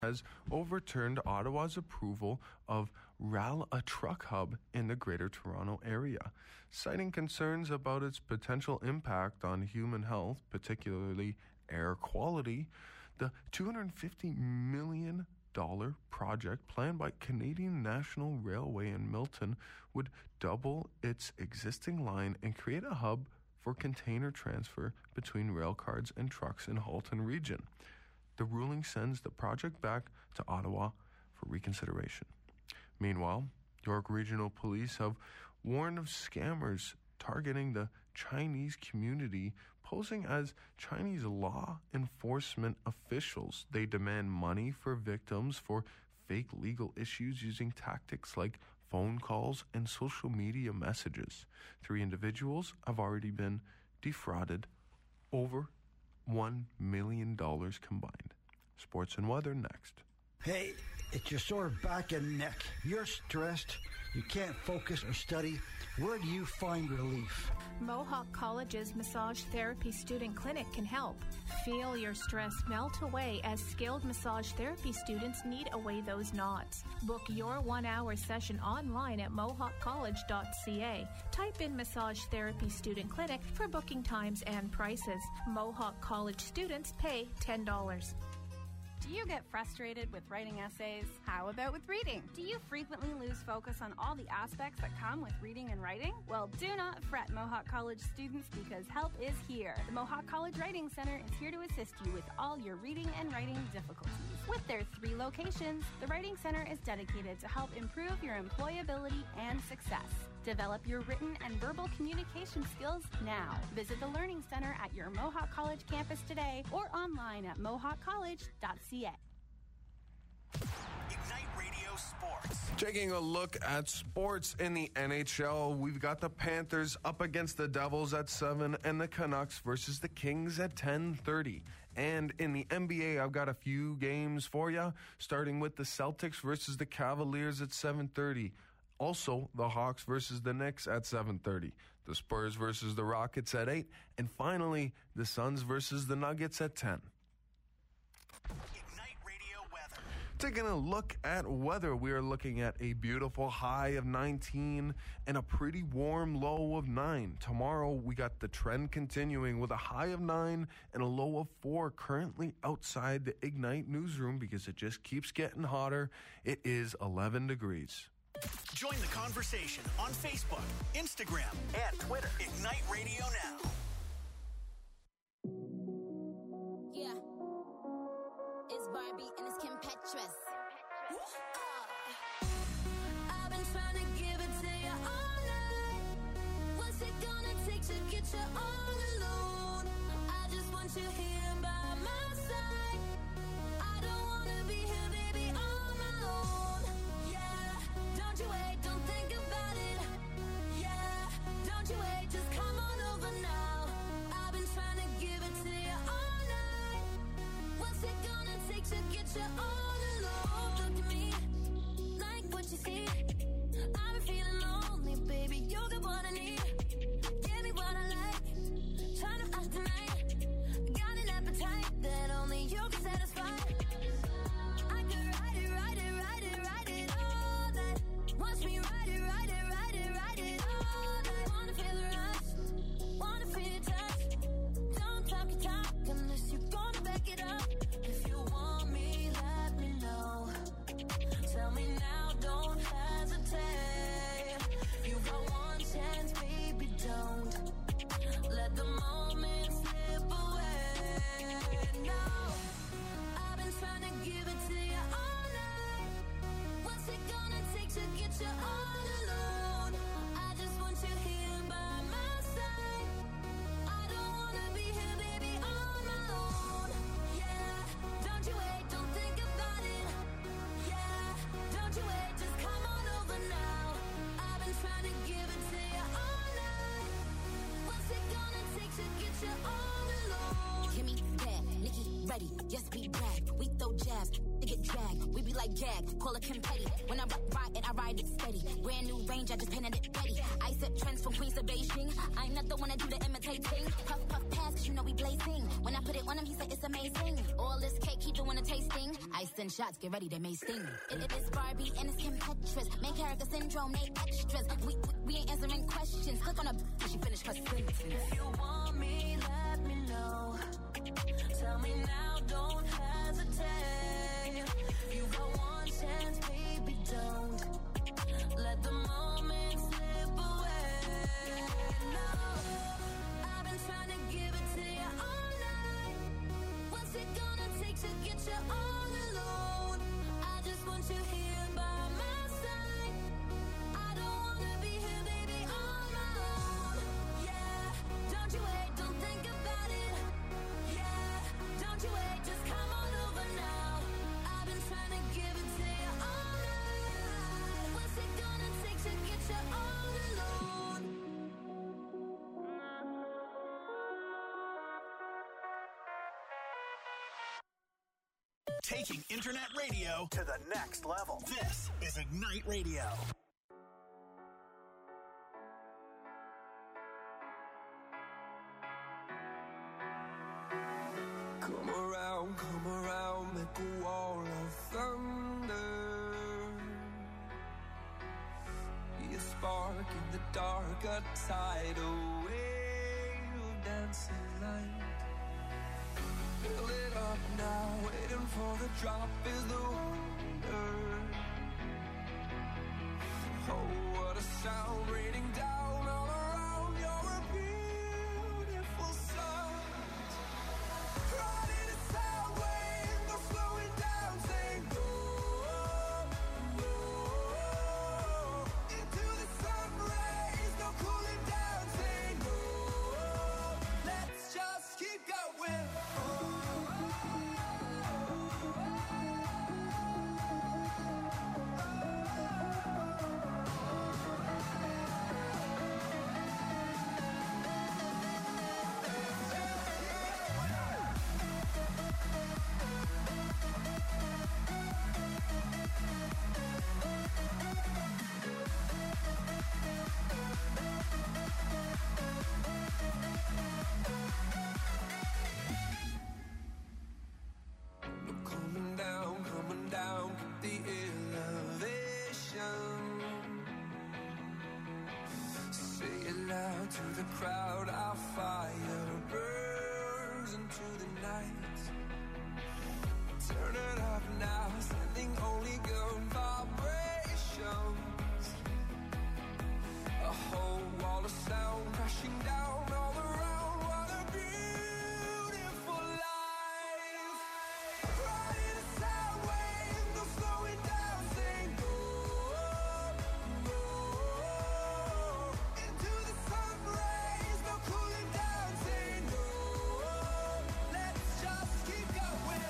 has overturned Ottawa's approval of RAL, a truck hub in the Greater Toronto Area, citing concerns about its potential impact on human health, particularly air quality. The $250 million project planned by Canadian National Railway in Milton would double its existing line and create a hub for container transfer between rail cars and trucks in Halton region. The ruling sends the project back to Ottawa for reconsideration. Meanwhile, York Regional Police have warned of scammers targeting the Chinese community, posing as Chinese law enforcement officials. They demand money for victims for fake legal issues using tactics like phone calls and social media messages. 3 individuals have already been defrauded over $1 million combined. Sports and weather next. Hey, it's your sore back and neck. You're stressed. You can't focus or study. Where do you find relief? Mohawk College's Massage Therapy Student Clinic can help. Feel your stress melt away as skilled massage therapy students knead away those knots. Book your 1-hour session online at mohawkcollege.ca. Type in Massage Therapy Student Clinic for booking times and prices. Mohawk College students pay $10. Do you get frustrated with writing essays? How about with reading? Do you frequently lose focus on all the aspects that come with reading and writing? Well, do not fret, Mohawk College students, because help is here. The Mohawk College Writing Center is here to assist you with all your reading and writing difficulties. With their 3 locations, the Writing Center is dedicated to help improve your employability and success. Develop your written and verbal communication skills now. Visit the Learning Center at your Mohawk College campus today or online at mohawkcollege.ca. Ignite Radio Sports. Taking a look at sports in the NHL, we've got the Panthers up against the Devils at 7 and the Canucks versus the Kings at 10:30. And in the NBA, I've got a few games for you, starting with the Celtics versus the Cavaliers at 7:30. Also, the Hawks versus the Knicks at 7:30. The Spurs versus the Rockets at 8. And finally, the Suns versus the Nuggets at 10. Ignite Radio weather. Taking a look at weather, we are looking at a beautiful high of 19 and a pretty warm low of 9. Tomorrow, we got the trend continuing with a high of 9 and a low of 4 currently outside the Ignite newsroom because it just keeps getting hotter. It is 11 degrees. Join the conversation on Facebook, Instagram, and Twitter. Ignite Radio Now. Yeah. It's Barbie and it's Kim Petras. I've been trying to give it to you all night. What's it gonna take to get you all alone? I just want you here by my side. I don't wanna be here, baby, on my own. Yeah, don't you wait, don't think about it. Yeah, don't you wait, just come on over now. I've been trying to give it to you all night. What's it gonna take to get you all alone? Look at me, like what you see. I've been feeling lonely, baby, you got what I need. Give me what I like, trying to ask tonight. Got an appetite that like gag, call it confetti. When I ride it, I ride it steady. Brand new range, I just painted it ready. I set trends from Queens to Beijing. I'm not the one that do the imitating. Puff, puff, pass, cause you know we blazing. When I put it on him, he said it's amazing. All this cake, he doing a tasting. I send shots, get ready, they may sting. It is Barbie and it's Kim Petras. Main character syndrome, they extras. We ain't answering questions. Click on a she finished her sentence. If you want me, let me know. Tell me now, don't hesitate. You got one chance, baby, don't let the moment slip away. No, I've been trying to give it to you all night. What's it gonna take to get you all alone? I just want you here by my side. I don't wanna be here, baby, on my own. Yeah, don't you wait, don't think about it. Yeah, don't you wait, just come on over now. I've been trying to give it to you all night. What's it gonna take to get you all alone? Taking internet radio to the next level. This is Ignite Radio. Come around, make a wall of thunder. Be a spark in the dark, a tidal wave of dancing light. Fill it up now, waiting for the drop is the wonder. Oh, what a sound raining down all around. You're a beautiful sight. Riding a sound wave, no slowing down, saying go, go. Into the sun rays, no cooling down, saying go. Let's just keep going. Coming down, keep the elevation. Say it loud to the crowd, our fire burns into the night. Turn it up now, sending only good vibrations. A whole wall of sound crashing down all around. What a beautiful life. Riding a sound wave, no slowing down, saying go, go. Into the sun rays, no cooling down, saying go. Let's just keep going.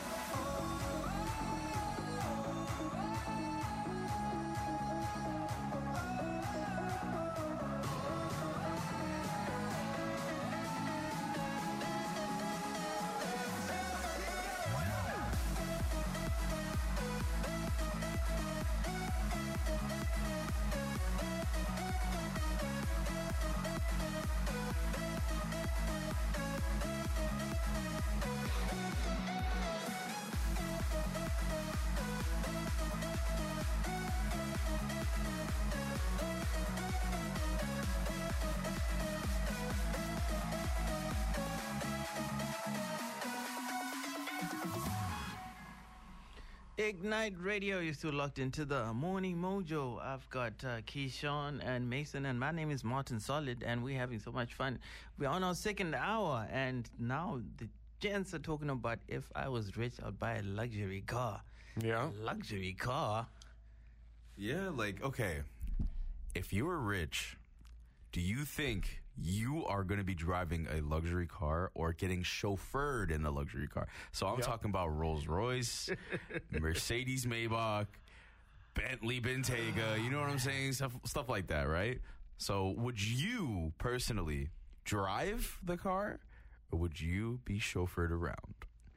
Ignite Radio, you're still locked into the Morning Mojo. I've got Keyshawn and Mason, and my name is Martin Solid, and we're having so much fun. We're on our second hour, and now the gents are talking about if I was rich, I'd buy a luxury car. Yeah. Luxury car? Yeah, like, okay, if you were rich, do you think you are going to be driving a luxury car or getting chauffeured in a luxury car? So I'm talking about Rolls Royce, Mercedes Maybach, Bentley Bentayga, you know what I'm saying? Stuff like that, right? So would you personally drive the car or would you be chauffeured around?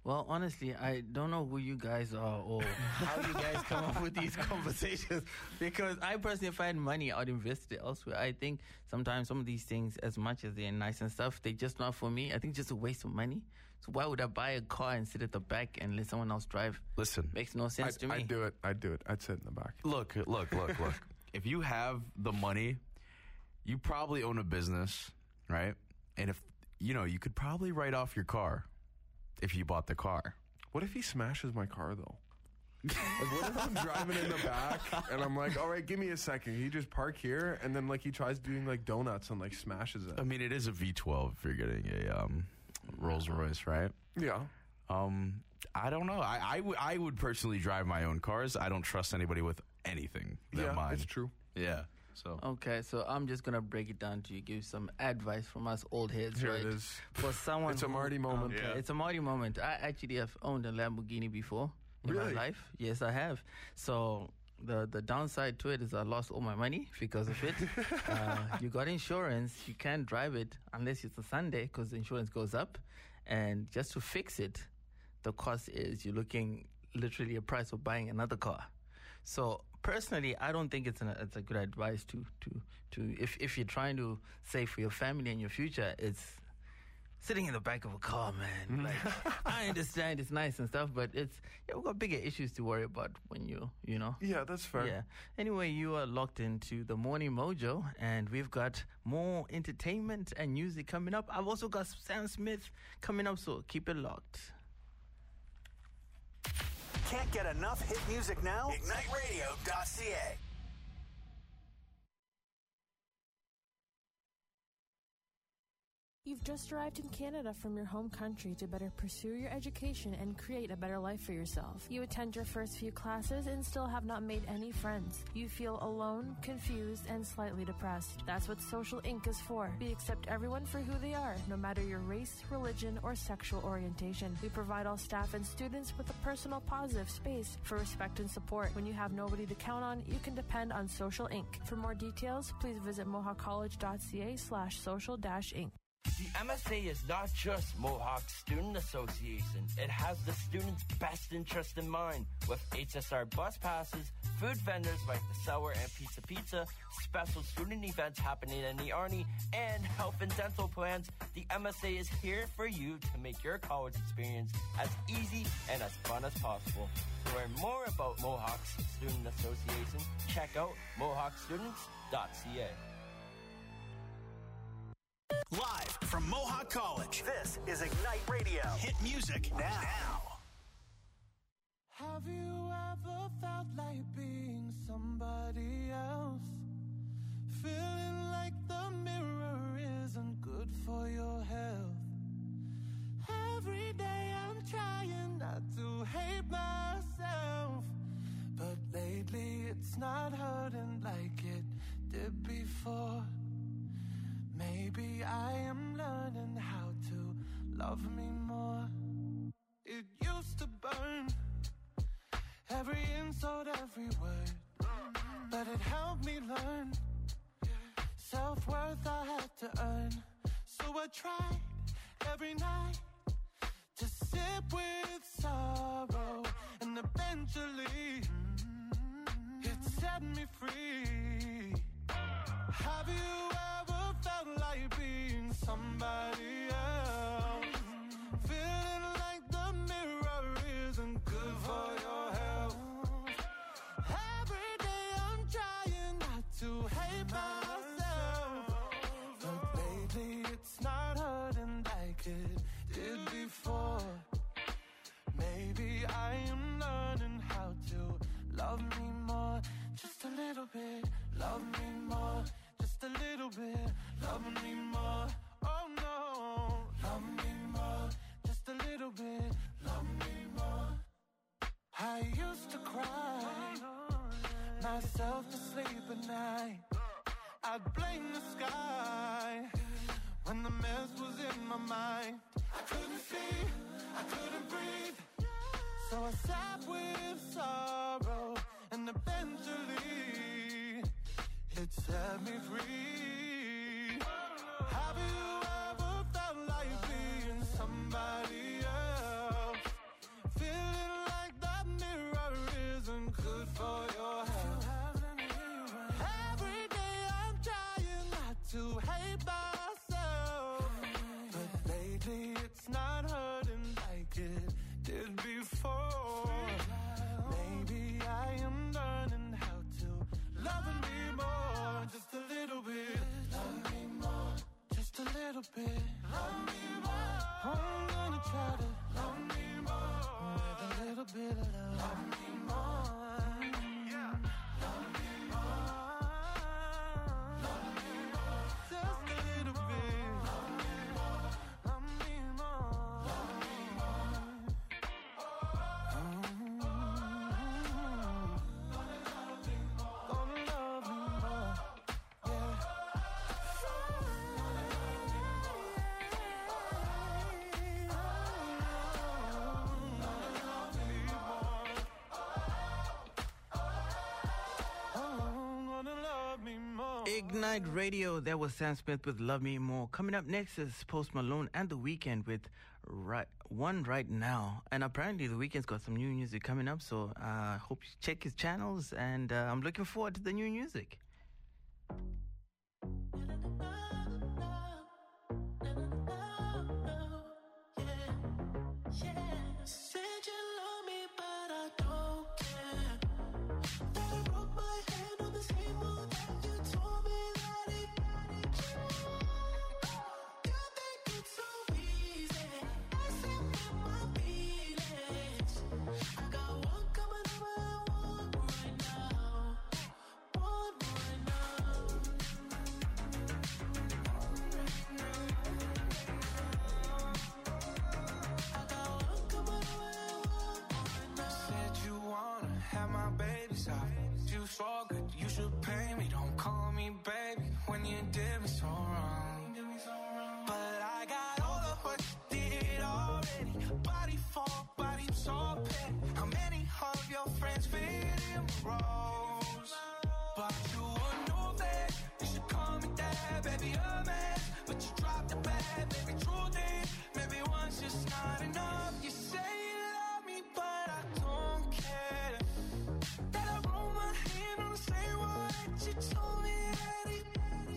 Well, honestly, I don't know who you guys are or how you guys come up with these conversations, because I personally find money, I'd invest it elsewhere. I think sometimes some of these things, as much as they're nice and stuff, they're just not for me. I think just a waste of money. So why would I buy a car and sit at the back and let someone else drive? Listen. Makes no sense to me. I'd do it. I'd sit in the back. Look. If you have the money, you probably own a business, right? And if, you could probably write off your car if you bought the car. What if he smashes my car, though? Like, what if I'm driving in the back and I'm like, all right, give me a second. You just park here, and then, like, he tries doing, like, donuts and, like, smashes it. I mean, it is a V12 if you're getting a Rolls Royce, right? Yeah. I don't know. I would personally drive my own cars. I don't trust anybody with anything than mine. It's true. Yeah. So okay, so I'm just gonna break it down to you, give some advice from us old heads. Here right? it is. For someone, It's a Marty moment. Okay, Yeah. it's a Marty moment. I actually have owned a Lamborghini before in my life. Yes, I have. So the downside to it is I lost all my money because of it. You got insurance, you can't drive it unless it's a Sunday because the insurance goes up, and just to fix it, the cost is you're looking literally a price of buying another car. So personally, I don't think it's a good advice to if you're trying to save for your family and your future, it's sitting in the back of a car, man. Like, I understand it's nice and stuff, but we've got bigger issues to worry about when you know. Yeah, that's fair. Yeah. Anyway, you are locked into the Morning Mojo, and we've got more entertainment and music coming up. I've also got Sam Smith coming up, so keep it locked. Can't get enough hit music now? IgniteRadio.ca. You've just arrived in Canada from your home country to better pursue your education and create a better life for yourself. You attend your first few classes and still have not made any friends. You feel alone, confused, and slightly depressed. That's what Social Inc. is for. We accept everyone for who they are, no matter your race, religion, or sexual orientation. We provide all staff and students with a personal, positive space for respect and support. When you have nobody to count on, you can depend on Social Inc. For more details, please visit mohawkcollege.ca/social-inc. The MSA is not just Mohawk Student Association. It has the students' best interest in mind. With HSR bus passes, food vendors like the Sour and Pizza, special student events happening in the Arnie, and health and dental plans, the MSA is here for you to make your college experience as easy and as fun as possible. To learn more about Mohawk's Student Association, check out mohawkstudents.ca. Live from Mohawk College, this is Ignite Radio. Hit music now. Have you ever felt like being somebody else? Feeling like the mirror isn't good for your health. Every day I'm trying not to hate myself, but lately it's not hurting like it did before. Maybe I am learning how to love me more. It used to burn, every insult, every word, but it helped me learn self-worth I had to earn. So I tried every night to sit with sorrow, and eventually it set me free. Have you ever felt like being somebody else? Feeling like the mirror isn't good for your health. Every day I'm trying not to hate myself, but lately it's not hurting like it did before. Maybe I am learning how to love me more. Just a little bit, love me more. Just a little bit, love me more. Oh no, love me more. Just a little bit, love me more. I used to cry myself to sleep at night. I'd blame the sky when the mess was in my mind. I couldn't see, I couldn't breathe, so I sat with sorrow, and eventually it set me free. Have you ever felt like being somebody else? for your help. Every day I'm trying not to hate myself, but lately it's not hurting like it did before. Maybe I am learning how to love me more, just a little bit. Love me more, just a little bit. Love me more. I'm gonna try to love me more with a little bit of love. Love me more. Yeah. Love me more. Love me more. Just a little bit. Love me more. Love me more. Love me more. Gonna love me more. Yeah. Ignite Radio. That was Sam Smith with Love Me More. Coming up next is Post Malone and The Weeknd with One Right Now. And apparently The Weeknd's got some new music coming up, so I hope you check his channels, and I'm looking forward to the new music. Said you love me, but I don't care. That I broke my hand on the same moon that you told me that it. You think it's so easy, messing with my feelings. I got one coming over and one right now. One right now. Said you wanna have my babies out. You so good, you should pay me. Don't call me baby when you did me so wrong. But I got all of what you did already. Body for body, so petty. How many of your friends fit in the roles? But you would know that you should call me dad, baby, a man. But you dropped the bad, baby, truth is, maybe one's just not enough. You say you love me, but I don't care. That I roll my hand on the same wall that you told me that it.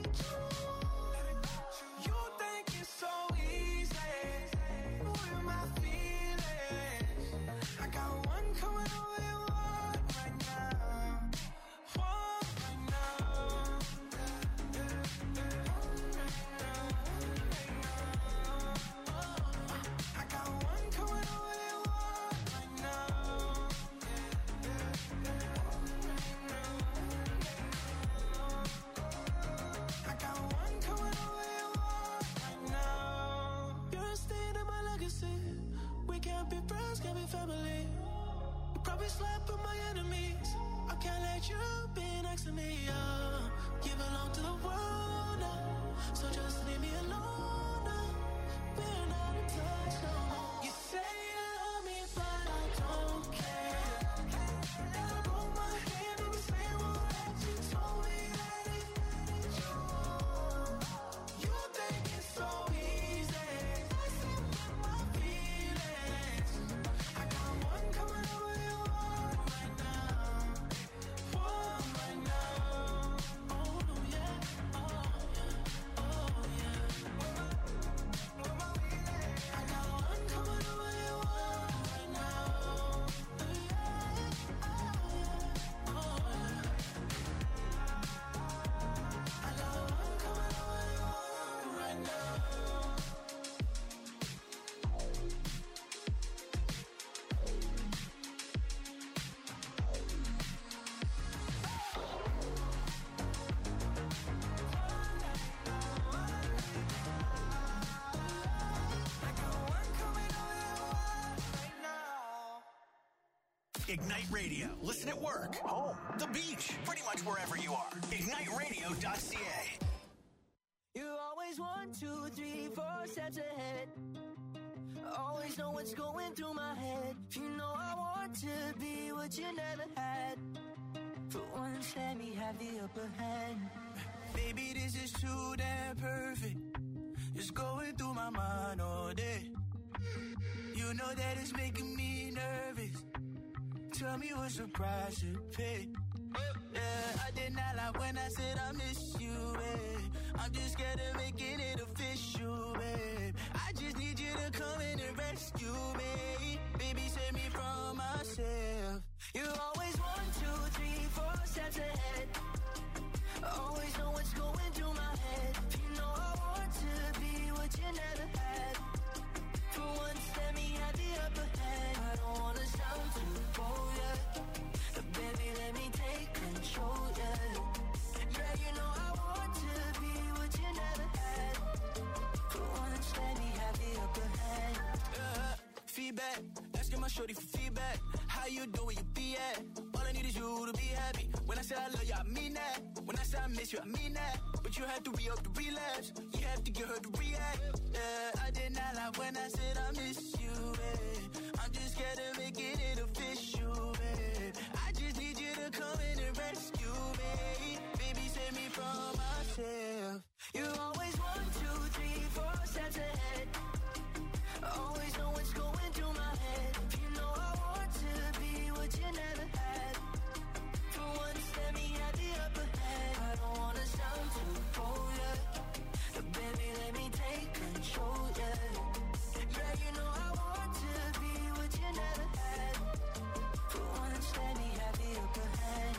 You think it's so easy, moving my feelings. I got one coming over and one right now. One right now. I got one coming over and one right now. I got one coming over and one right now. You're a stain in my legacy. We can't be friends, can't be family. You probably slept with my enemies. I can't let you be next to me. You belong to the world now, so just leave me alone now. We're not in touch no more. You say you love me, but I don't care. I broke my hand on the same wall that you told me that it. You think it's so easy, messing with my feelings. I got one coming over and one right now. One right now. Oh no, yeah. Oh yeah. Oh yeah. I got one coming over and one right now. Oh yeah. I got one coming over and one right now. Ignite Radio. Listen at work, home, the beach, pretty much wherever you are. IgniteRadio.ca. You always 1, 2, 3, 4 steps ahead. Always know what's going through my head. You know I want to be what you never had. For once, let me have the upper hand. Baby, this is too damn perfect. It's going through my mind all day. You know that it's making me nervous. Tell me what surprise you pick. Yeah, I did not lie when I said I miss you, babe. I'm just scared of making it official, babe. I just need you to come in and rescue me. Baby, save me from myself. You always 1, 2, 3, 4 steps ahead. Always know what's going through my head. You know I want to be what you never had. For once, let me have the upper hand. I don't wanna sound too bold, yeah. But baby, let me take control, yeah. Yeah, you know I want to be what you never had. For once, let me have the upper hand. Feedback, asking my shorty for feedback. How you do where you be at? All I need is you to be happy. When I say I love you, I mean that. When I say I miss you, I mean that. But you have to re-up the relapse. You have to get her to react. Yeah, I did not lie when I said I miss you, babe. I'm just scared of making it official, babe. I just need you to come in and rescue me. Baby, save me from myself. You always 1, 2, 3, 4 steps ahead. Always know what's going through my head. You know I want to be what you never had. For once, let me have the upper hand. I don't wanna sound too bold, yeah. But baby, let me take control, yeah. Yeah, you know I want to be what you never had. For once, let me have the upper hand.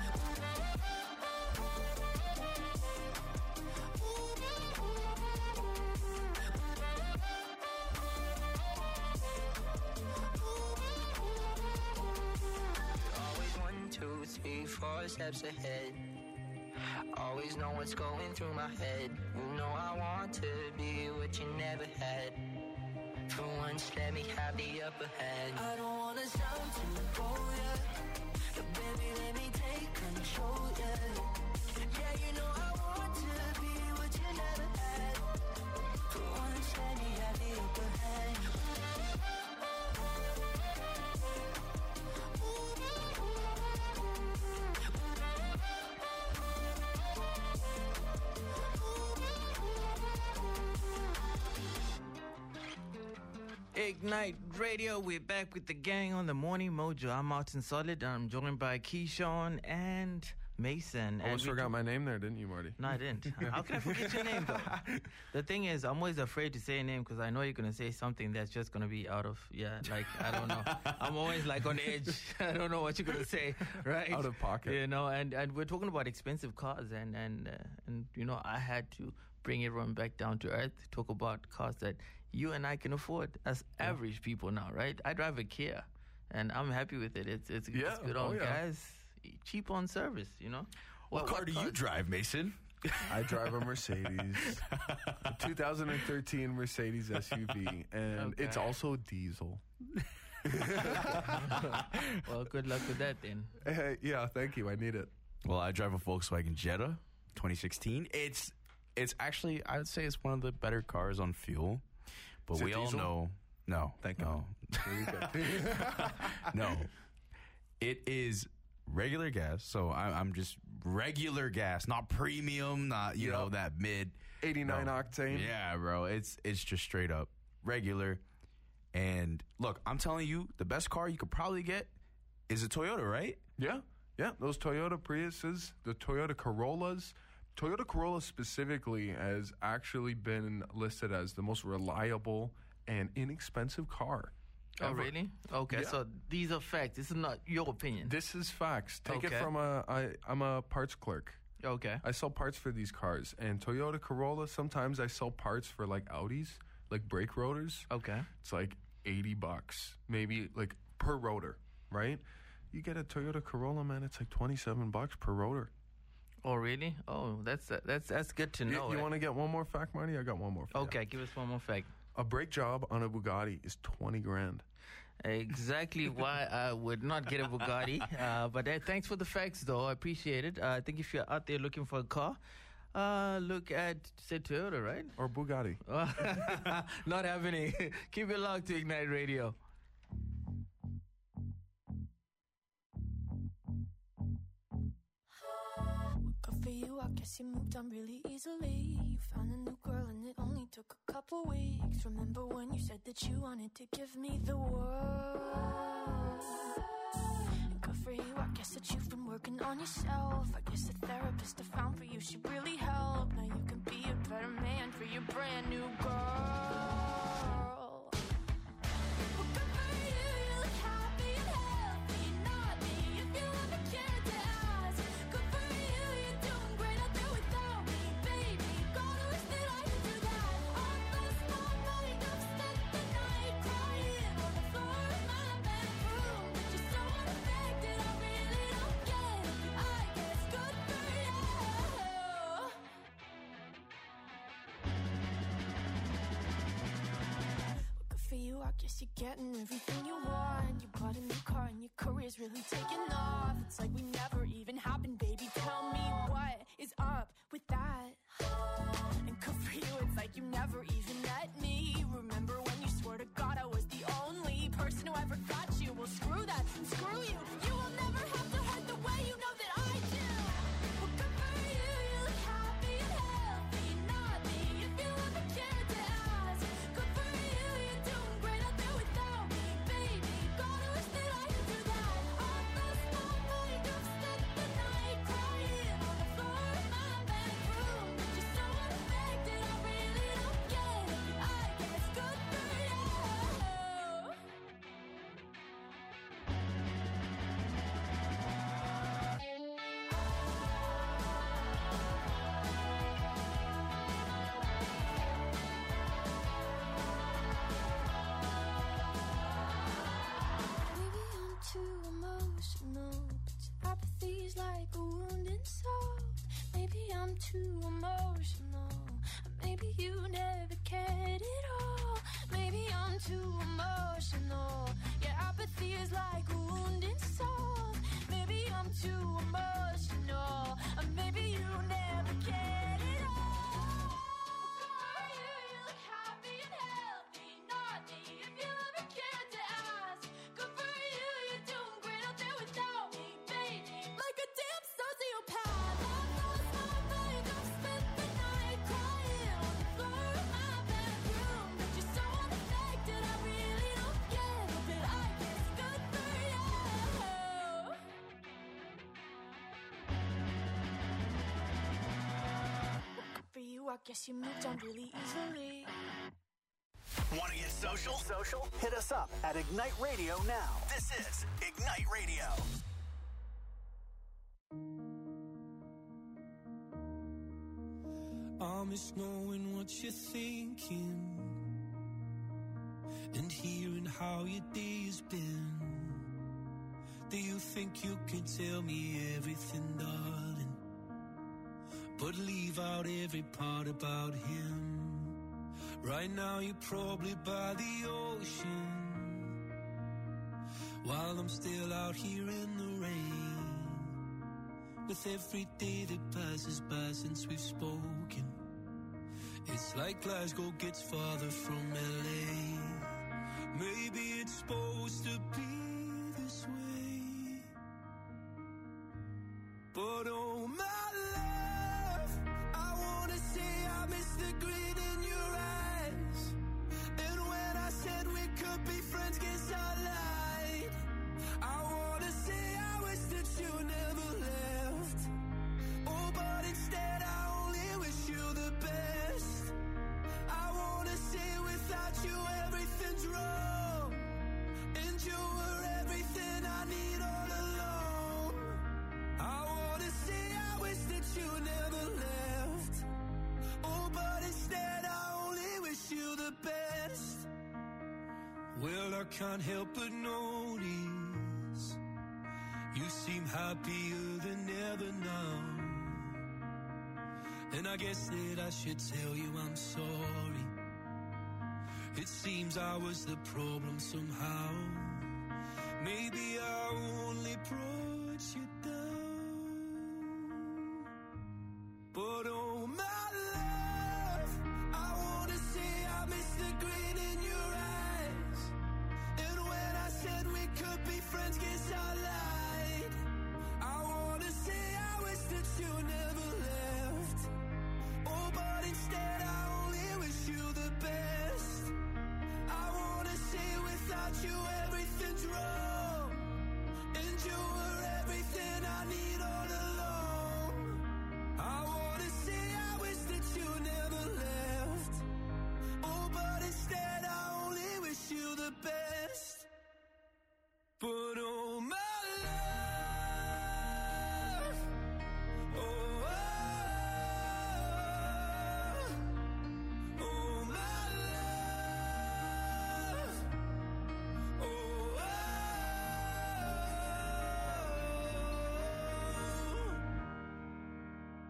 Always 1, 2, 3, 4 steps ahead. Always know what's going through my head. You know I want to be what you never had. For once, let me have the upper hand. I don't wanna sound too bold, yeah. But baby, let me take control, yeah. Yeah, you know I want to be what you never had. For once, let me have the upper hand. Ignite Radio, we're back with the gang on the Morning Mojo. I'm Martin Solid. I'm joined by Keyshawn and Mason. Almost forgot my name there, didn't you, Marty? No, I didn't. How can I forget your name, though? The thing is, I'm always afraid to say a name because I know you're going to say something that's just going to be out of, I don't know. I'm always like on edge. I don't know what you're going to say, right? Out of pocket. You know, and we're talking about expensive cars and you know, I had to bring everyone back down to earth, talk about cars that you and I can afford as average people now, right? I drive a Kia, and I'm happy with it. It's good on guys. Cheap on service, you know. What car do you drive, Mason? I drive a Mercedes, a 2013 Mercedes SUV, and it's also diesel. Well, good luck with that then. Yeah, thank you. I need it. Well, I drive a Volkswagen Jetta, 2016. It's actually, I would say it's one of the better cars on fuel. But we all know, no. No. It is regular gas, so I'm just regular gas, not premium, not, you know, that mid. 89 octane. Yeah, bro. It's just straight up regular. And look, I'm telling you, the best car you could probably get is a Toyota, right? Yeah. Those Toyota Priuses, the Toyota Corollas. Toyota Corolla specifically has actually been listed as the most reliable and inexpensive car ever. Oh, really? Okay, so these are facts. This is not your opinion. This is facts. Take it from I'm a parts clerk. Okay. I sell parts for these cars. And Toyota Corolla, sometimes I sell parts for like Audis, like brake rotors. Okay. It's like $80, maybe like per rotor, right? You get a Toyota Corolla, man, it's like $27 per rotor. Oh, really? Oh, that's good to know. You want to get one more fact, Marty? I got one more fact. Okay, give us one more fact. A brake job on a Bugatti is $20,000. Exactly why I would not get a Bugatti. But thanks for the facts, though. I appreciate it. I think if you're out there looking for a car, look at, say, Toyota, right? Or Bugatti. Not happening. Keep it locked to Ignite Radio. Good for you, I guess you moved on really easily. You found a new girl and it only took a couple weeks. Remember when you said that you wanted to give me the world? guess that you've been working on yourself. I guess the therapist I found for you should really help. Now you can be a better man for your brand new girl. Well, good for you, you look happy and healthy. Not me, if you ever cared to ask. Good for you, you're doing great out there without me, baby. God, I wish that I could do that. I lost my mind, I've spent the night crying on the floor of my bedroom. But you're so unaffected, I really don't get it. I guess good for you. Good for you, I guess you're getting everything you want. You bought a new car and your career's really taking off. It's like we never even happened, baby. Tell me what is up with that. And good for you, it's like you never even met me. Remember when you swore to God I was the only person who ever got you? Well, screw that, screw you. You will never have to hurt the way you know that I do. Well, good for you, you look happy and healthy. Not me, if you ever cared to ask. Good for you, you're doing great out there without me, baby. God, I wish that I could do that. I lost my mind, I've spent the night crying on the floor of my bedroom. But you're so unaffected, I really don't get it. I guess good for you. Maybe I'm too emotional, but apathy's like a wound inside. Maybe I'm too emotional, maybe you never cared at all. Maybe I'm too emotional, yeah, apathy is like a wound inside. Maybe I'm too emotional, maybe you never cared at all. You look happy and healthy, not me, if you ever cared to ask. Good for you, you're doing great out there without me, baby. Like a damn sociopath, I lost my mind, I've spent the night crying on the floor of my bedroom. But you're so unaffected, I really don't get it, but I guess good for you. Good for you, I guess you moved on really easily. Want to get social? Hit us up at Ignite Radio now. This is Ignite Radio. I miss knowing what you're thinking and hearing how your day's been. Do you think you can tell me everything, darling, but leave out every part about him? Right now you're probably by the ocean, while I'm still out here in the rain. With every day that passes by since we've spoken, it's like Glasgow gets farther from LA. Maybe it's supposed to be this way, but oh my love, I wanna say I miss the grin in your eyes. And when I said we could be friends, guess I lied. I wanna say I wish that you never left. Oh, but instead I only wish you the best. I wanna say without you everything's wrong, and you were everything I need all along. I wanna say I wish that you never left. Oh, but instead I only wish you the best. Well, I can't help but notice you seem happier than ever now. And I guess that I should tell you I'm sorry. It seems I was the problem somehow. Maybe I only brought you down. But oh my love, I wanna say I miss the grin in your eyes. And when I said we could be friends, guess I lied. I wanna say I wish that you never left. Oh, but instead I only wish you the best. I wanna say without you everything's wrong, and you were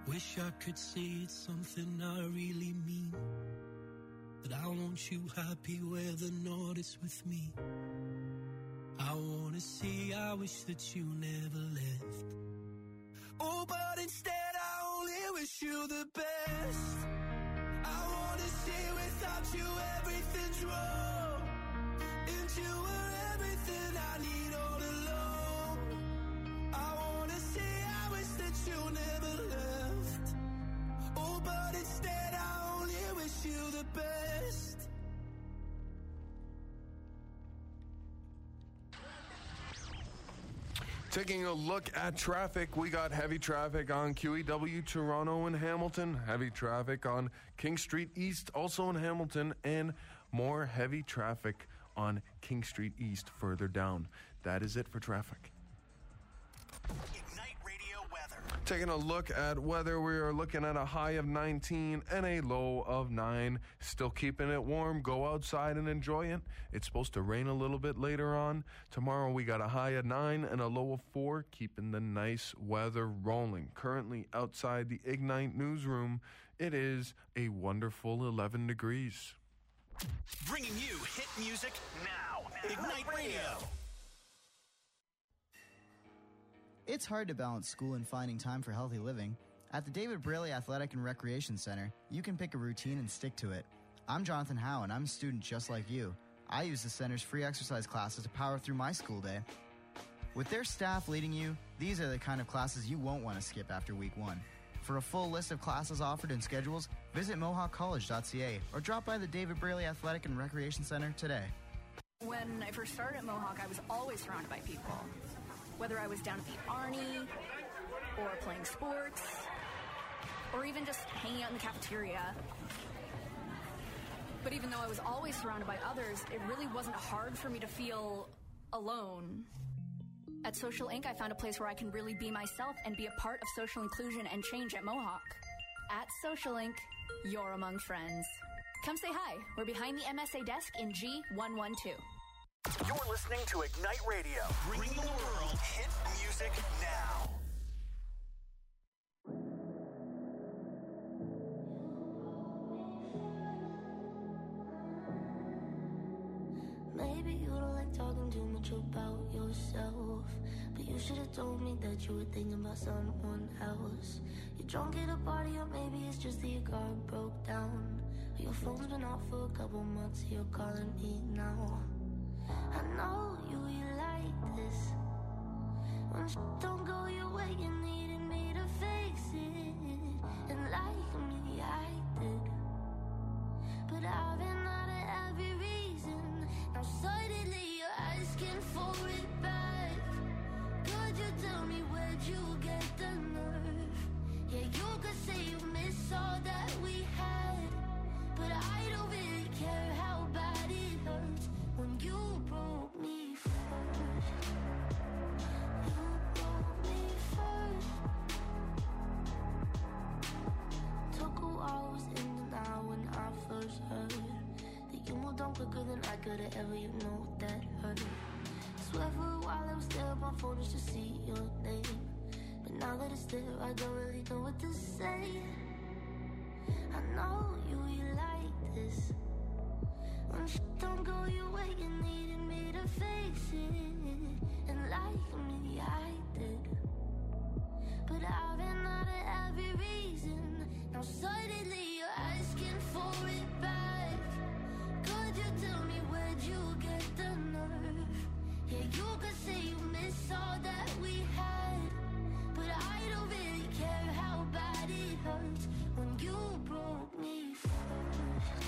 Wish I could say it's something I really mean, that I want you happy whether or not it's with me. I wanna say I wish that you never left. Oh, but instead I only wish you the best. I wanna say without you everything's wrong, and you were everything I need all along. I wanna say I wish that you never left. Oh, but instead I only wish you the best. Taking a look at traffic, we got heavy traffic on QEW Toronto and Hamilton, heavy traffic on King Street East, also in Hamilton, and more heavy traffic on King Street East further down. That is it for traffic. Ignite Radio weather. Taking a look at weather, we are looking at a high of 19 and a low of 9. Still keeping it warm. Go outside and enjoy it. It's supposed to rain a little bit later on. Tomorrow we got a high of 9 and a low of 4, keeping the nice weather rolling. Currently outside the Ignite newsroom, it is a wonderful 11 degrees. Bringing you hit music now. Ignite Radio. It's hard to balance school and finding time for healthy living. At the David Braley Athletic and Recreation Center, you can pick a routine and stick to it. I'm Jonathan Howe, and I'm a student just like you. I use the center's free exercise classes to power through my school day. With their staff leading you, these are the kind of classes you won't want to skip after week 1. For a full list of classes offered and schedules, visit mohawkcollege.ca or drop by the David Braley Athletic and Recreation Center today. When I first started at Mohawk, I was always surrounded by people. Whether I was down at the Arnie, or playing sports, or even just hanging out in the cafeteria. But even though I was always surrounded by others, it really wasn't hard for me to feel alone. At Social Inc., I found a place where I can really be myself and be a part of social inclusion and change at Mohawk. At Social Inc., you're among friends. Come say hi. We're behind the MSA desk in G112. You're listening to Ignite Radio. Bringing the world hit music now. Maybe you don't like talking too much about yourself, but you should have told me that you were thinking about someone else. You're drunk at a party, or maybe it's just that your car broke down. Your phone's been off for a couple months, you're calling me now. I know you like this. When don't go your way, you needed me to fix it. And like me, I did. But I've been out of every reason. Now suddenly you're asking for it back. Could you tell me where'd you get the nerve? Yeah, you could say you miss all that we had, but I don't really care how bad it hurts. When you broke me first, you broke me first. Took a while, was in denial when I first heard that you moved on quicker than I could have ever, you know that hurt. Swear for a while I was there, my phone just to see your name. But now that it's there, I don't really know what to say. I know you like this. When don't go your way, you needed me to fix it. And like me, I did. But I've been out of every reason. Now suddenly you're asking for it back. Could you tell me where'd you get the nerve? Yeah, you could say you miss all that we had, but I don't really care how bad it hurts. When you broke me first,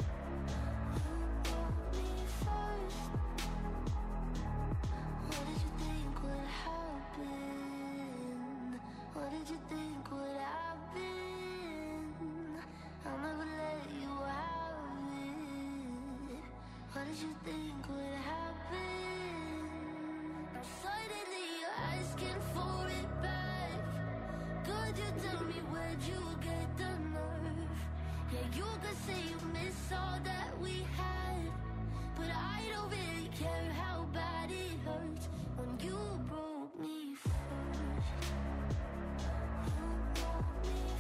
what did you think would happen? What did you think would happen? I'll never let you have it. What did you think would happen? Now suddenly you're asking for it back. Could you tell me where'd you get the nerve? Yeah, you could say you miss all that we had, but I don't really care how bad it hurts. When you broke me first, you broke me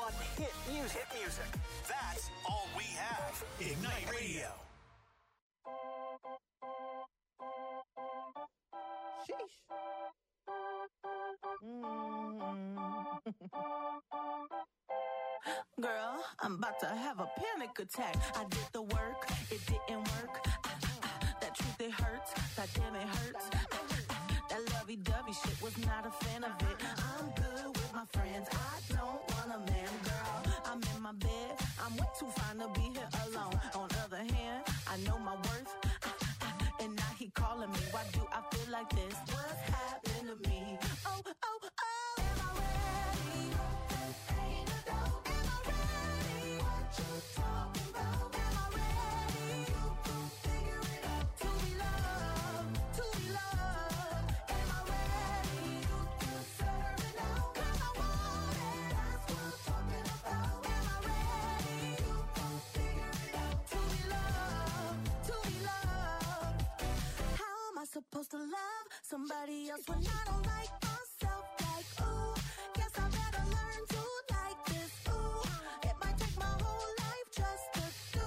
on hit music. Hit music. That's all we have. Ignite Radio. Sheesh. Girl, I'm about to have a panic attack. I did the work, it didn't work. That truth, it hurts. That damn, it hurts. That lovey-dovey shit, was not a fan of it. I'm good with my friends. I don't want a man, girl. I'm in my bed. I'm way too fine to be here alone. On the other hand, I know my worth. And now he calling me. Why do I feel like this? What's happened to me? Oh, oh, oh. Am I ready? Ain't a dope. Am I ready? What you talking about? Am I ready? You can figure it out. To be loved. To be loved. Am I ready? You deserve it now. 'Cause I want it. That's what I'm talking about. Am I ready? You can figure it out. To be loved. To be loved. How am I supposed to love somebody else when I don't like myself? Like, ooh, guess I better learn to like this. Ooh, it might take my whole life just to do.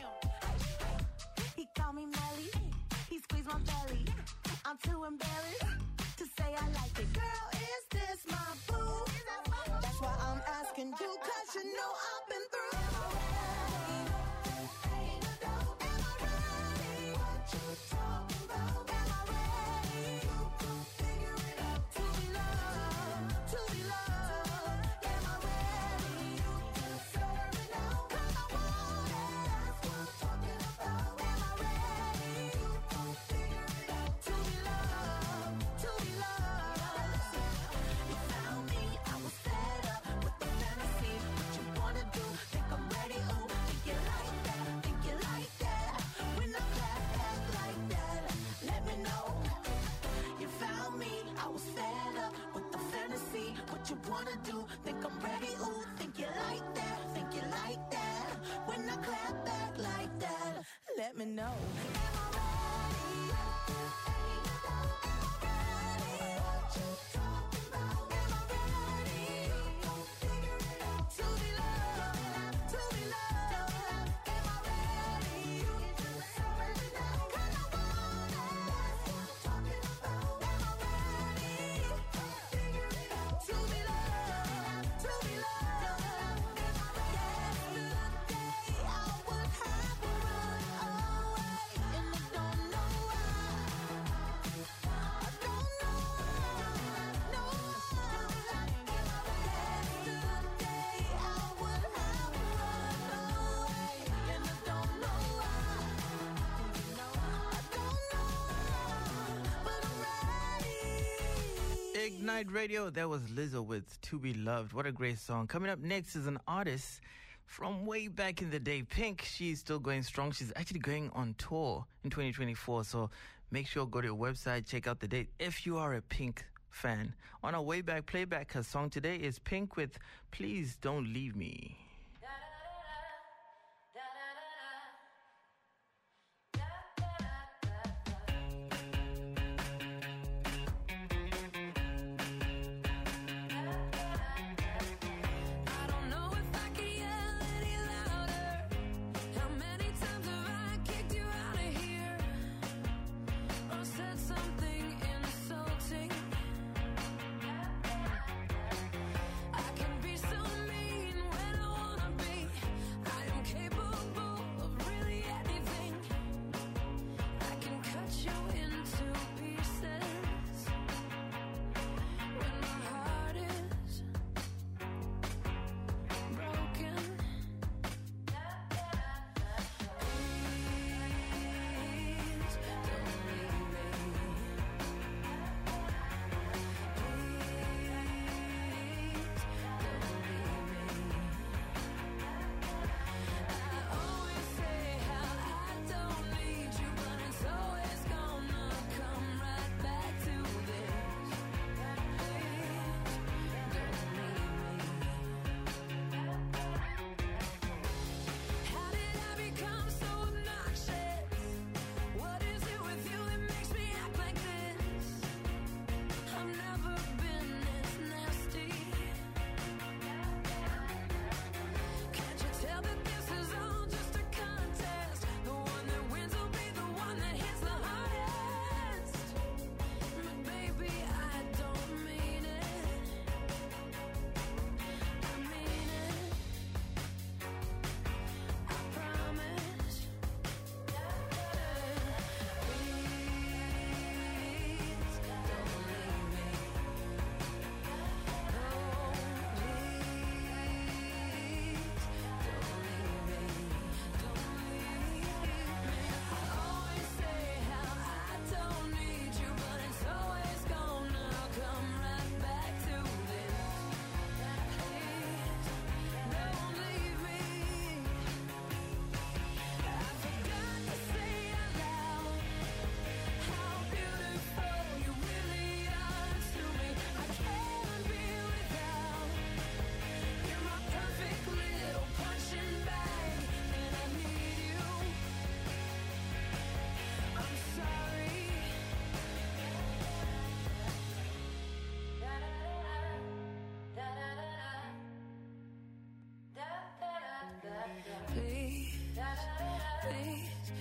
He called me Melly, he squeezed my belly. I'm too embarrassed to say I like it. Girl, is this my boo? That's why I'm asking you, 'cause you know I've been through. Am I ready? Ain't a dope. Am I ready? What you talking about? Am I ready? You can figure it out. To be loved. To be loved. Am I ready? You deserve it now. 'Cause I want it. That's what I'm talking about. Am I ready? You can figure it out. To be loved. To be loved. You found me. I was fed up with the fantasy. What you wanna do? Think I'm ready? Ooh, think you like that? Think you like that? When I clap back like that, let me know. You found me. I was fed up with the fantasy. What you wanna do? Think I'm ready? Ooh, think you like that? Think you like that? When I clap back like that, let me know. Am I ready? Ain't a doubt. Am I ready? What you talking about? Am I ready? You gon' figure it out. To be loved. To be loved. Am I ready? You deserve it now. 'Cause I want it. That's what I'm talking about. Am I ready? You gon' figure it out. To be loved. To be loved. Am I ready? Yesterday I would have run away, and I don't know why. I don't know why. No. Yesterday I would have run away, and I don't know why. I don't know why, but I'm ready. Ignite Radio, that was Lizzo with To Be Loved. What a great song. Coming up next is an artist from way back in the day, Pink. She's still going strong. She's actually going on tour in 2024, so make sure go to your website, check out the date if you are a Pink fan. On our way back playback, her song today is Pink with Please Don't Leave Me. I don't know if I can yell any louder. How many times have I kicked you out of here? Or said something insulting? I can be so mean when I want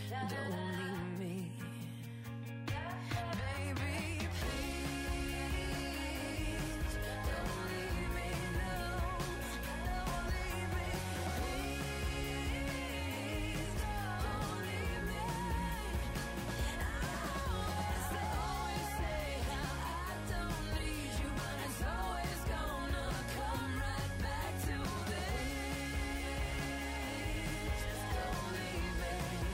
don't leave me. Baby, please, don't leave me, no, don't leave me, please, don't leave me. I always say how I don't need you, but it's always gonna come right back to this. Don't leave me.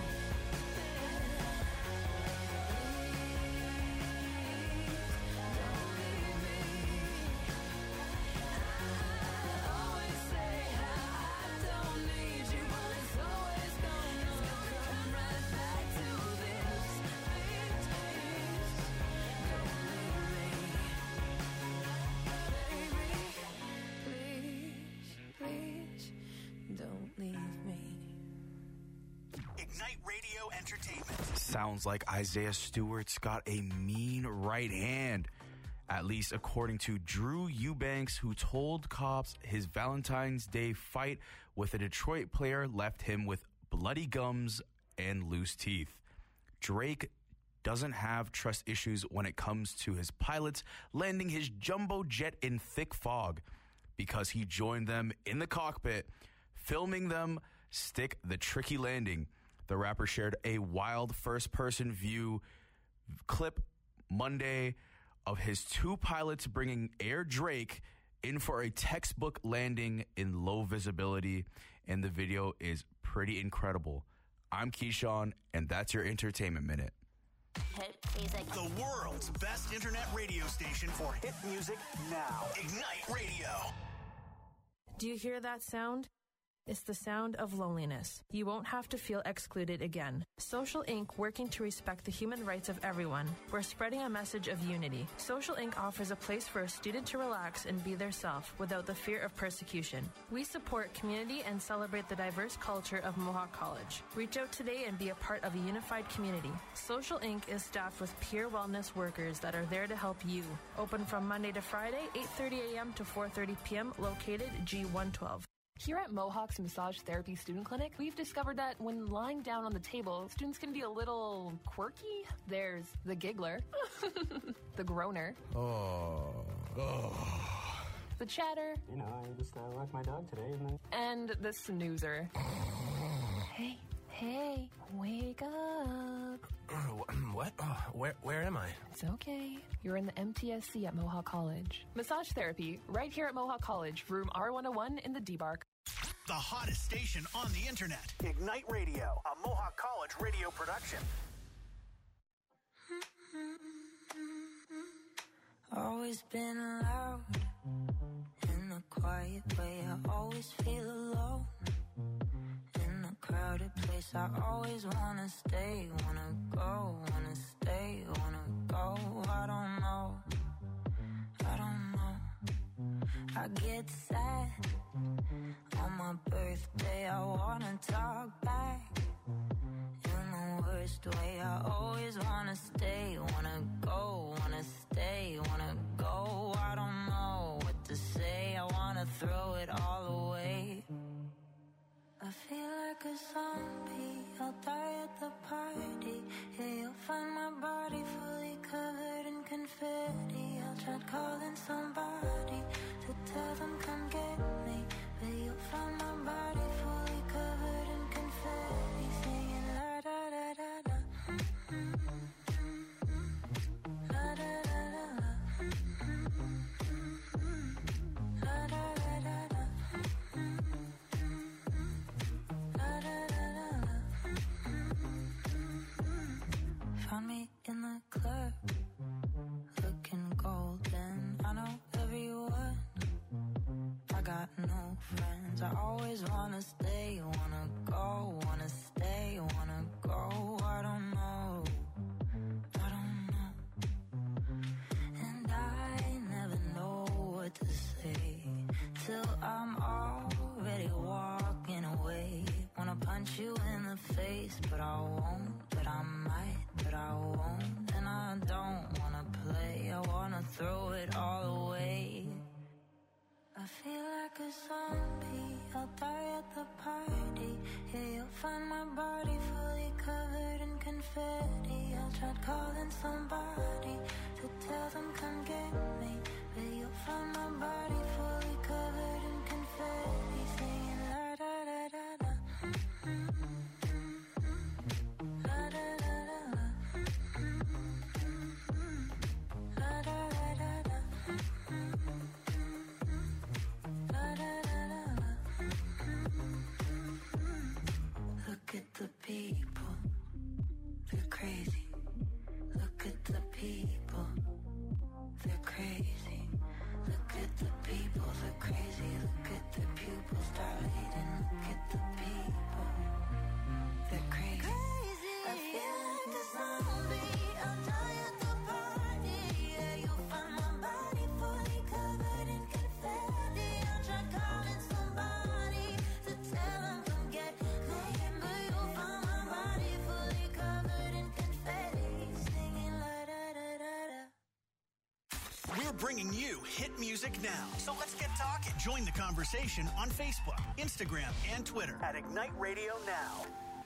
Always say how I don't need you, but it's always gonna come right back to this. Please, don't leave me. Baby, please, don't leave me. Ignite Radio Entertainment. Sounds like Isaiah Stewart's got a mean right hand. At least according to Drew Eubanks, who told cops his Valentine's Day fight with a Detroit player left him with bloody gums and loose teeth. Drake doesn't have trust issues when it comes to his pilots landing his jumbo jet in thick fog because he joined them in the cockpit, filming them stick the tricky landing. The rapper shared a wild first-person view clip Monday of his two pilots bringing Air Drake in for a textbook landing in low visibility, and the video is pretty incredible. I'm Keyshawn, and that's your Entertainment Minute. The world's best internet radio station for hit music now. Ignite Radio. Do you hear that sound? It's the sound of loneliness. You won't have to feel excluded again. Social Inc., working to respect the human rights of everyone. We're spreading a message of unity. Social Inc. offers a place for a student to relax and be their self without the fear of persecution. We support community and celebrate the diverse culture of Mohawk College. Reach out today and be a part of a unified community. Social Inc. is staffed with peer wellness workers that are there to help you. Open from Monday to Friday, 8:30 a.m. to 4:30 p.m., located G112. Here at Mohawk's Massage Therapy Student Clinic, we've discovered that when lying down on the table, students can be a little quirky. There's the giggler, the groaner, the chatter, I just walked my dog today. and the snoozer. Hey, wake up. What? Where am I? It's okay. You're in the MTSC at Mohawk College. Massage therapy, right here at Mohawk College, room R101 in the D-Bark. The hottest station on the internet. Ignite Radio, a Mohawk College radio production. Always been loud in a quiet way. I always feel alone in a crowded place. I always wanna stay, wanna go, wanna stay, wanna go. I don't know. I get sad on my birthday. I wanna talk back in the worst way. I always wanna stay, wanna go, wanna stay, wanna go. I don't know what to say. I wanna throw it all away. I feel like a zombie. I'll die at the party. Yeah, you'll find my body fully covered in confetti. I'll try calling somebody to tell them come get me, but you'll find my body fully covered in confetti, singing la da da da da, la da da da da, la da da da da, la da da da. Found me in the club, looking golden. I know everyone. I got no friends. I always wanna stay, wanna go, wanna stay, wanna go. I don't know. And I never know what to say till I'm already walking away. Wanna punch you in the face, but I won't, but I might, but I won't. And I don't wanna play, I wanna throw it all away. I feel like a zombie. I'll die at the party. Yeah, you'll find my body fully covered in confetti. I tried calling somebody to tell them come get me, but you'll find my body fully covered in confetti, singing la da da da da. La da da da da. La da da da da. La da da da da. Look at the people, they're crazy. Look at the people, they're crazy. Look at the people, they're crazy. Look at the pupils dilating. Look at the people, they're crazy. I feel like a zombie. I'll die at the party. Yeah, you'll find my body fully covered in confetti. I'll try calling somebody to tell them come get me, but you'll find my body fully covered in confetti, singing la da da da da. We're bringing you hit music now. So let's get talking. Join the conversation on Facebook, Instagram, and Twitter at Ignite Radio Now.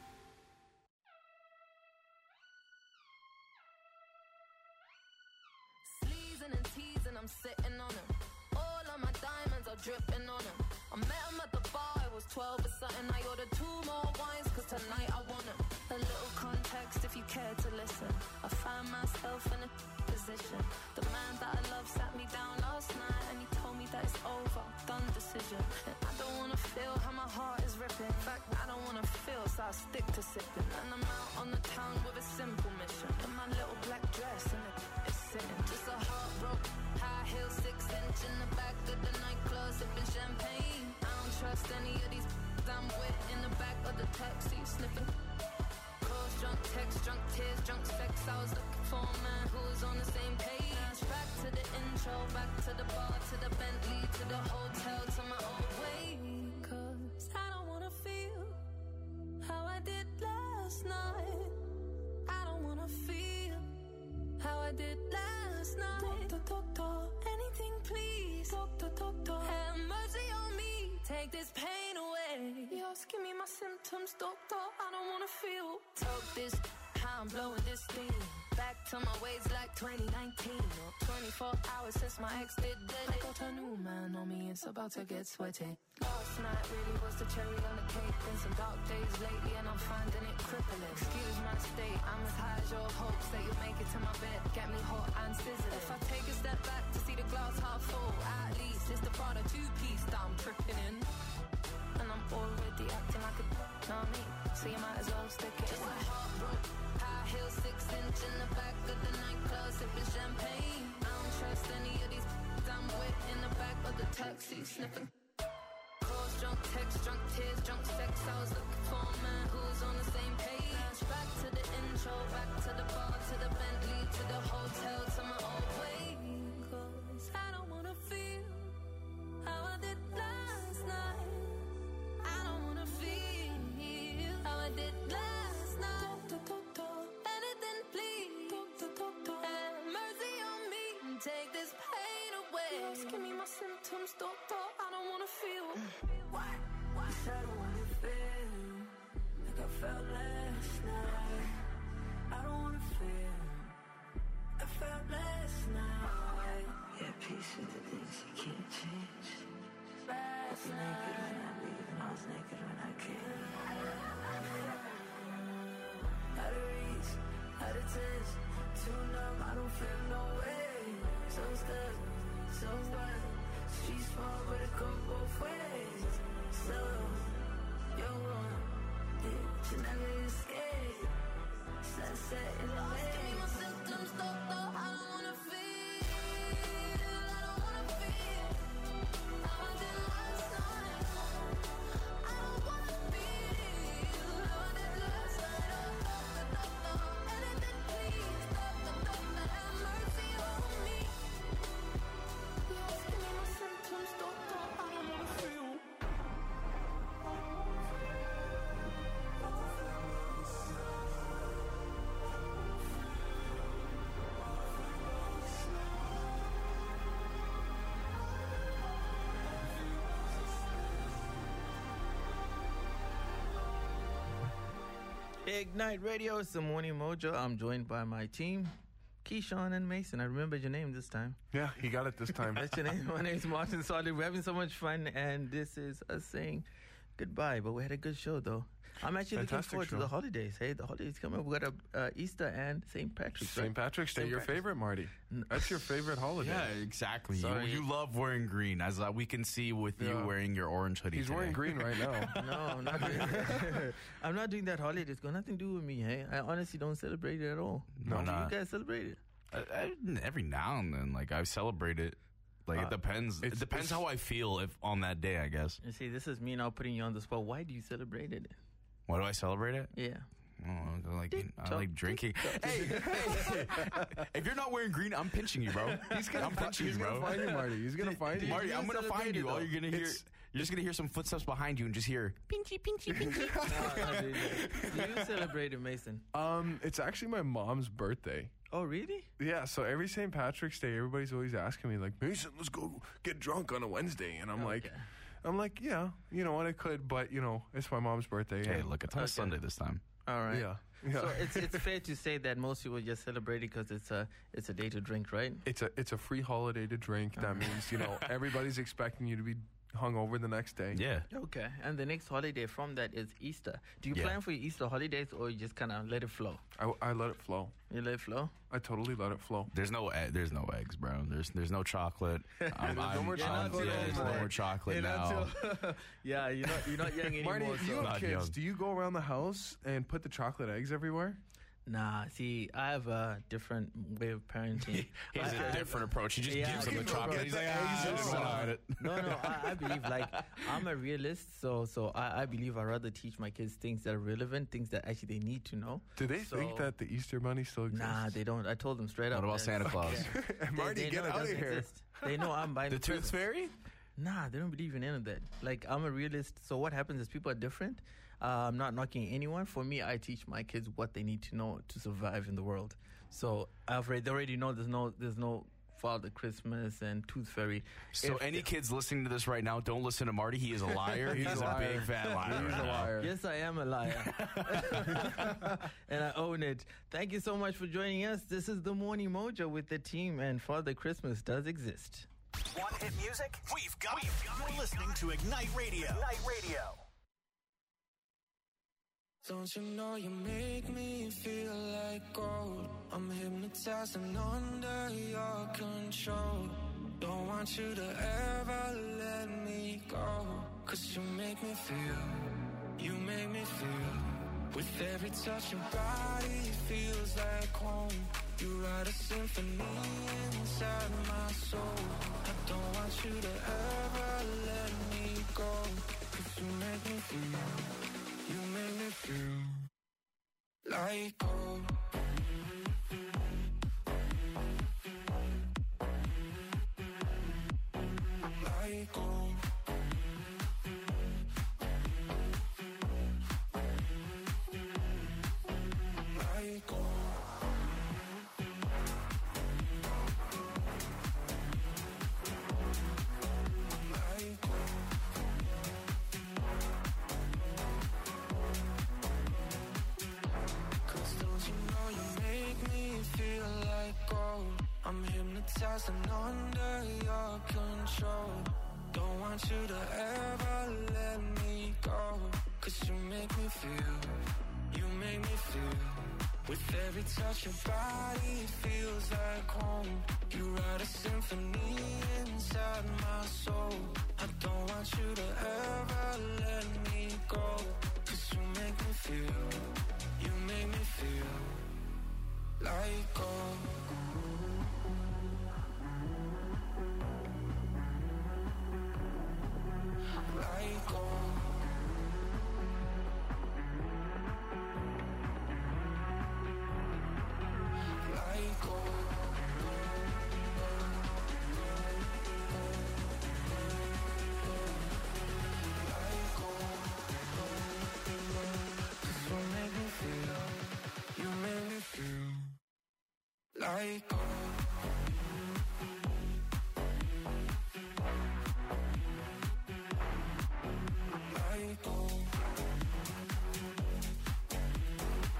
Sleazing and teasing, I'm sitting on them. All of my diamonds are dripping on them. I met him at the bar, I was 12 or something. I ordered 2 more wines, cause tonight I want them. A little context if you care to listen. I found myself in a position. The man that I love sat me down last night and he told me that it's over, done decision. And I don't wanna feel how my heart is ripping. In fact, I don't wanna feel, so I stick to sipping. And I'm out on the town with a simple mission. In my little black dress and it's sitting. Just a heartbroken, high heel, 6-inch in the back of the nightclub, sipping champagne. I don't trust any of these I'm with in the back of the taxi, sniffing. Calls, drunk text, drunk tears, drunk sex. I was looking for a man who was on the same page. Back to the intro, back to the bar, to the Bentley, to the hotel, to my old way. Cause I don't wanna feel how I did last night. I don't wanna feel how I did last night. Doctor, anything please. Doctor, have mercy on me. Take this pain away. You're asking me my symptoms, doctor. I don't wanna feel. Talk this, how I'm blowing this steam. Back to my ways like 2019 or 24 hours since my ex did that. I got a new man on me, it's about to get sweaty. Last night really was the cherry on the cake. Been some dark days lately and I'm finding it crippling. Excuse my state, I'm as high as your hopes that you'll make it to my bed. Get me hot and sizzling. If I take a step back to see the glass half full, at least it's the Prada 2-piece that I'm tripping in. And I'm already acting like a know me, so you might as well stick it in. Just a heartbroken, high heel, 6-inch in the back of the nightclub, sipping champagne. I don't trust any of these I'm with in the back of the taxi, sniffing. Calls, drunk text, drunk tears, drunk sex. I was looking for a man who was on the same page. Back to the intro, back to the bar, to the Bentley, to the hotel, to my old way. Cause I don't wanna feel how I did last night. I don't wanna feel how I did last night. Doctor, anything please. Doctor, have mercy on me. Take this pain away. You're asking me my symptoms, doctor. I don't wanna feel. What? You said I don't wanna feel like I felt last night. I don't wanna feel I felt last night. Yeah, peace with the things you can't change. Last night. I was naked when I leave and I was naked when I came. Out of reach, out of touch, too numb, I don't feel no way. So stuck, so what? Street small, but it go both ways. So, you're one, you never escape. Sunset in the way. Give me my symptoms, doctor. I don't wanna feel. I don't wanna feel how I did last night. I don't wanna feel how I did last night. Doctor, anything please. Doctor, have mercy on me. You're asking me my symptoms, doctor. I don't Ignite Radio. It's the Morning Mojo. I'm joined by my team, Keyshawn and Mason. I remembered your name this time. Yeah, he got it this time. That's your name. My name is Martin Solid. We're having so much fun, and this is us saying goodbye. But we had a good show, though. I'm actually looking forward to the holidays. Hey, the holidays coming up. We got Easter and St. Patrick's. St. Patrick's Day, your favorite, Marty. That's your favorite holiday. Yeah, exactly. Sorry. You love wearing green, as we can see with you wearing your orange hoodie. He's wearing green right now. No, I'm not doing that. I'm not doing that holiday. It's got nothing to do with me, hey? I honestly don't celebrate it at all. No, Do nah. you guys celebrate it? Every now and then, like, I celebrate it. Like, it depends. It depends how I feel on that day, I guess. You see, this is me now putting you on the spot. Why do you celebrate it? Why do I celebrate it? Yeah. I like drinking. Hey, if you're not wearing green, I'm pinching you, bro. I'm pinching you, bro. He's gonna find you, Marty. He's gonna find you. Marty, I'm gonna find you. All you're gonna hear, you're just gonna hear some footsteps behind you and just hear pinchy, pinchy, pinchy. Do you celebrate it, Mason? It's actually my mom's birthday. Oh, really? Yeah, so every St. Patrick's Day, everybody's always asking me, like, Mason, let's go get drunk on a Wednesday. And I'm like, yeah, you know what, I could, but, you know, it's my mom's birthday. Hey, look, it's on Sunday this time. All right. Yeah. So it's fair to say that most people just celebrate it because it's a day to drink, right? It's a free holiday to drink. That means, you know, everybody's expecting you to be hungover the next day. Yeah. Okay. And the next holiday from that is Easter. Do you Yeah. plan for your Easter holidays or you just kind of let it flow? I let it flow. You let it flow? I totally let it flow. There's no eggs, bro. There's no chocolate. There's no more chocolate There's no more chocolate now. Yeah, you're not young anymore. Marty, you so. have kids. Do you go around the house and put the chocolate eggs everywhere? Nah, see, I have a different way of parenting. He has a different approach. He just gives them the chocolate. He's like, No, I believe, like, I'm a realist, so I believe I'd rather teach my kids things that are relevant, things that actually they need to know. Do they think that the Easter Bunny still exists? Nah, they don't. I told them straight up. What about Santa Claus? Marty, they get know it out of doesn't here. exist. They know I'm buying The Tooth Fairy? Nah, they don't believe in any of that. Like, I'm a realist, so what happens is people are different. I'm not knocking anyone. For me, I teach my kids what they need to know to survive in the world. So they already know there's no Father Christmas and Tooth Fairy. So any kids listening to this right now, don't listen to Marty. He is a liar. He's a big fat liar. He's a liar. Yes, I am a liar. And I own it. Thank you so much for joining us. This is the Morning Mojo with the team, and Father Christmas does exist. Want hit music? We've got it. You're listening to Ignite Radio. Ignite Radio. Don't you know you make me feel like gold? I'm hypnotized and under your control. Don't want you to ever let me go. 'Cause you make me feel, you make me feel. With every touch your body feels like home. You write a symphony inside my soul. I don't want you to ever let me go. 'Cause you make me feel, you make me feel like gold. Like gold. Like gold. Like gold. Cause don't you know you make me feel like gold? I'm hypnotized and under your control. Don't want you to ever let me go. 'Cause you make me feel, you make me feel. With every touch your body feels like home. You write a symphony inside my soul. I don't want you to ever let me go. 'Cause you make me feel, you make me feel like gold. Like gold. Like gold. Like gold. 'Cause you make me feel, you make me feel like gold. Like gold.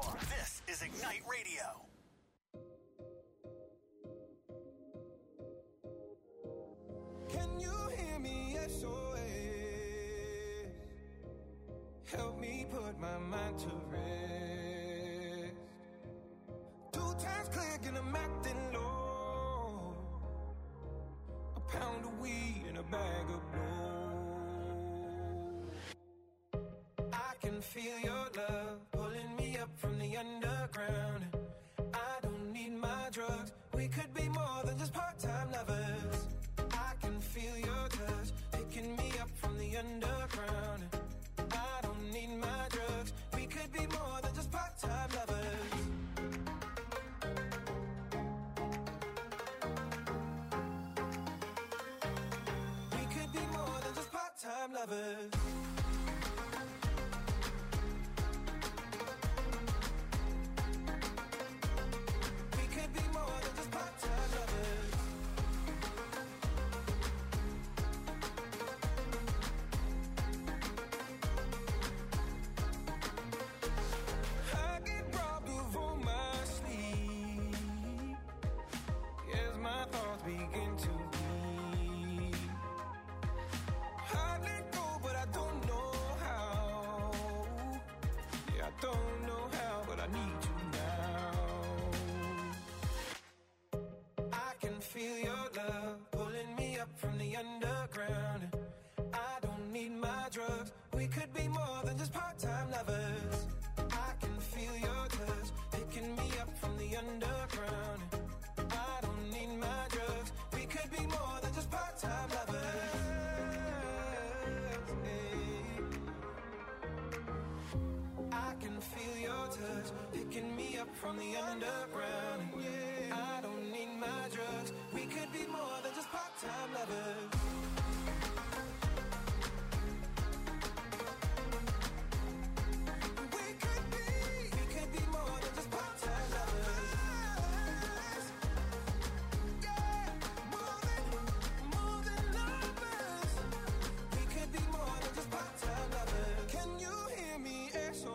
This is Ignite Radio. Can you hear me? SOS. Help me put my mind to rest. 2 times click and I'm acting low. A pound of weed and a bag of blow. I can feel your love pulling me up from the underground. I don't need my drugs. We could be more than just part-time lovers. I can feel your touch picking me up from the underground. I don't need my drugs. We could be more than just part-time lovers. We could be more than just part-time lovers. We could be more than just part-time lovers. I get robbed of all my sleep as my thoughts begin to leave. I let go, but I don't know how. Yeah, I don't know how, but I need you now. I can feel your love pulling me up from the underground. I don't need my drugs. We could be more than just part-time lovers. I can feel your touch picking me up from the underground. I don't need my drugs. We could be more than just part-time lovers. Hey. I can feel your touch picking me up from the underground. I don't need my drugs. We could be more than just part-time lovers.